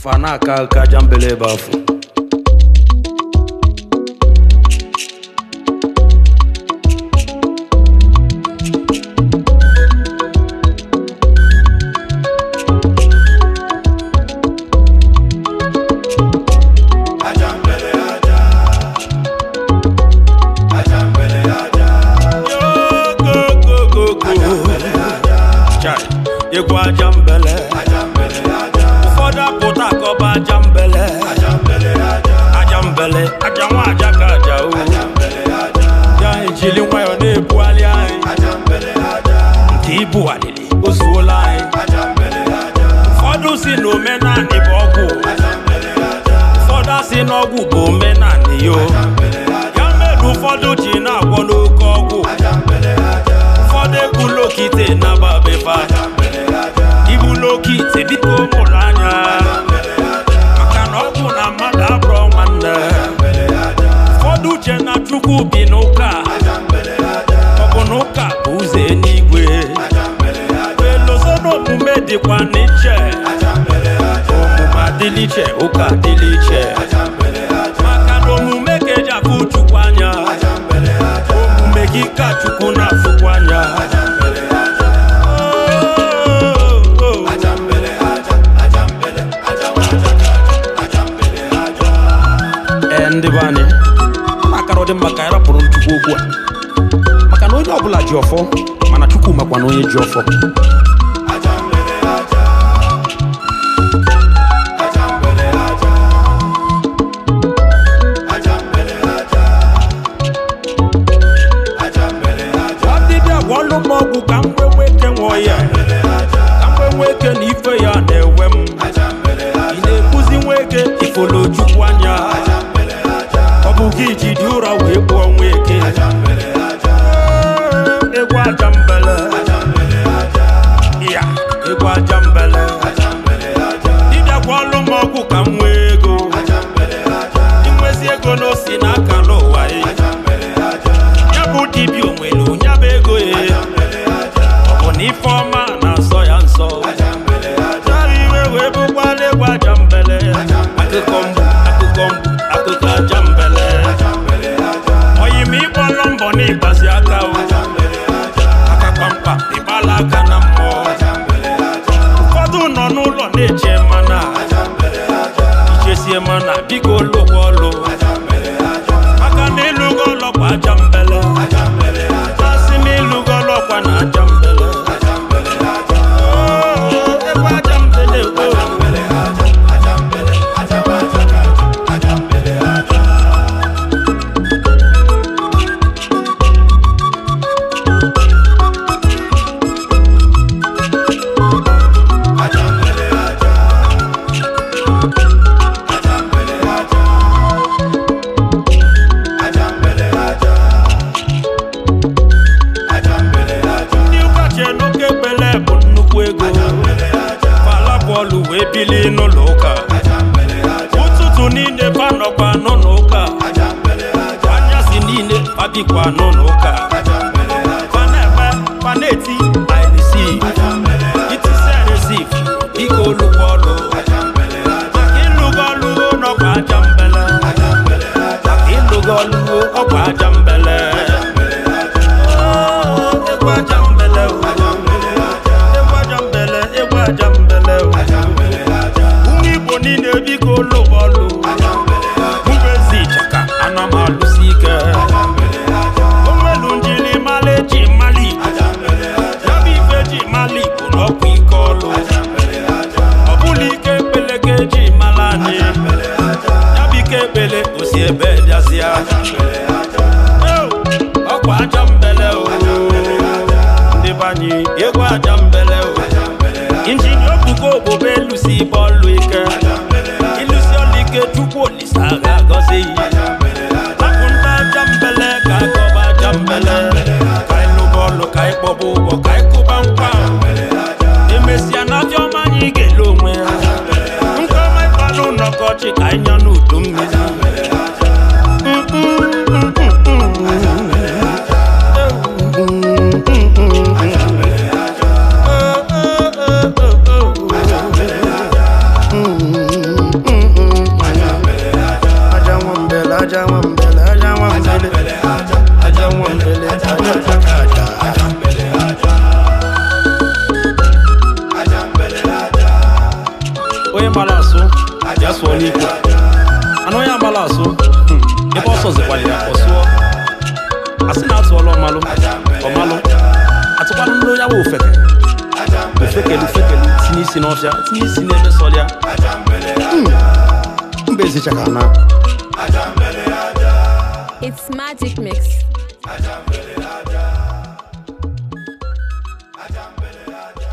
Fana ka jambele bafu. Yegwa jambele, ufoda pota koba jambele, ajambele, ajanwa ajakaja u, ya injili wayo ne buali ai, nti bualili usuola ai, fodu si no mena ni bogu, foda si no gu bo mena ni yo, yamedu fodu jina wono kogu, fode kulo kite na babefa. Ibuloki te biko mulanya Makano kuna mada bro manda Fodu jena chuku binoka Kokonoka uze nigwe Welozono mumedi kwa niche Omuma diliche uka diliche Makano mumeke jafu chukwanya Omumekika chukuna fukwanya Ndibani makaro de makara purun chukugwa makano onye obula jiofo mana chuku makwana onye jiofo wadibia wolu mogu kamwe weke nwoye kamwe weke ni ife ya na-ewem ine-ekuzi nweke ifolo chukwanya Bugi dura we bo nweke egwa jambele ya egwa jambele dibia kwalo mogu kamwego inwezi ego no si n'aka n'ụwa ya bụ dibia onwelu nyabego ọ na ife ọma na nsọ ya nsọ iwe we bụkwala egwa jambele akụkọ jambele oyimi bolombo ni basi aka o aka pampa ibala aka na mmụọ ụfọdụ nọ n'ụlọ na-eche mana ichesie mana biko lụkwọlụ maka na ịlụgo ọlọkwa jambele asị m ịlụgo ọlọkwa na jambele egwa jambele Bili no loka ututu nine pano kwa no noka Wanya si nine papi kwa no noka Panebe, paneti, I receive It is a receive, iko lukolo Akin lugo no kwa jambele Akin lugo no kwa jambele Egwa jambele Egwa jambele, egwa jambele Nine biko lobolo Mbezi chaka anamalu sike Omelu njili maleji mali Yabi feji mali kunoku ikolo Obuli kepele keji malani Yabi kepele usiebe jasia Okwa jambele o Ndibani yegwa jambele o Injini obuko bobelu si bolu ike Chukwu lisaga gozi Akunta jambele kakoba jambele Kai lugolo kai bobubo kai kubankwa Emesia na fioma nyige lumwe Nkoma ipalu nokochi kai nyonu dummizi malaso ya so ni ko ano ya malaso e bo so ze kwali ya ko so asina atu olo malo o malo atukwa ndo ya wo feke fekelu tinisi no fia tinisi ne be solia mbezi chakana It's Magic Mix.